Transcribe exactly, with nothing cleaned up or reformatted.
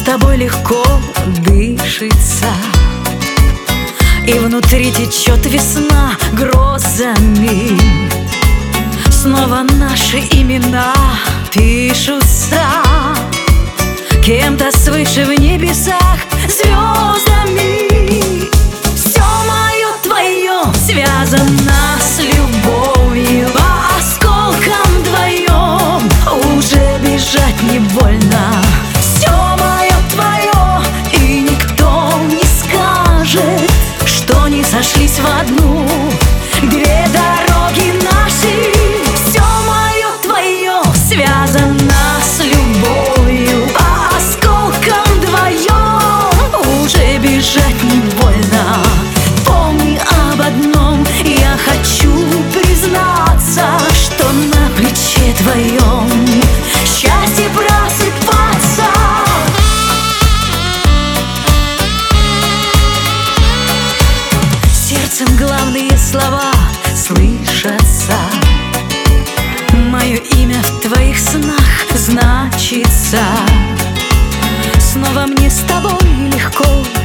с тобой легко дышится, и внутри течет весна грозами. Снова наши имена пишутся кем-то свыше в небесах звездами. Все мое твое связано с любовью, по осколкам вдвоем уже бежать не больно. Все мое твое, и никто не скажет, что не сошлись в одну две дороги наши. Все мое твое связано с любовью, по осколкам вдвоем уже бежать не больно. Помни об одном, я хочу признаться, что на плече твоем счастье просыпаться. Сердцем главные слова слышатся, мое имя в твоих снах значится. Снова мне с тобой легко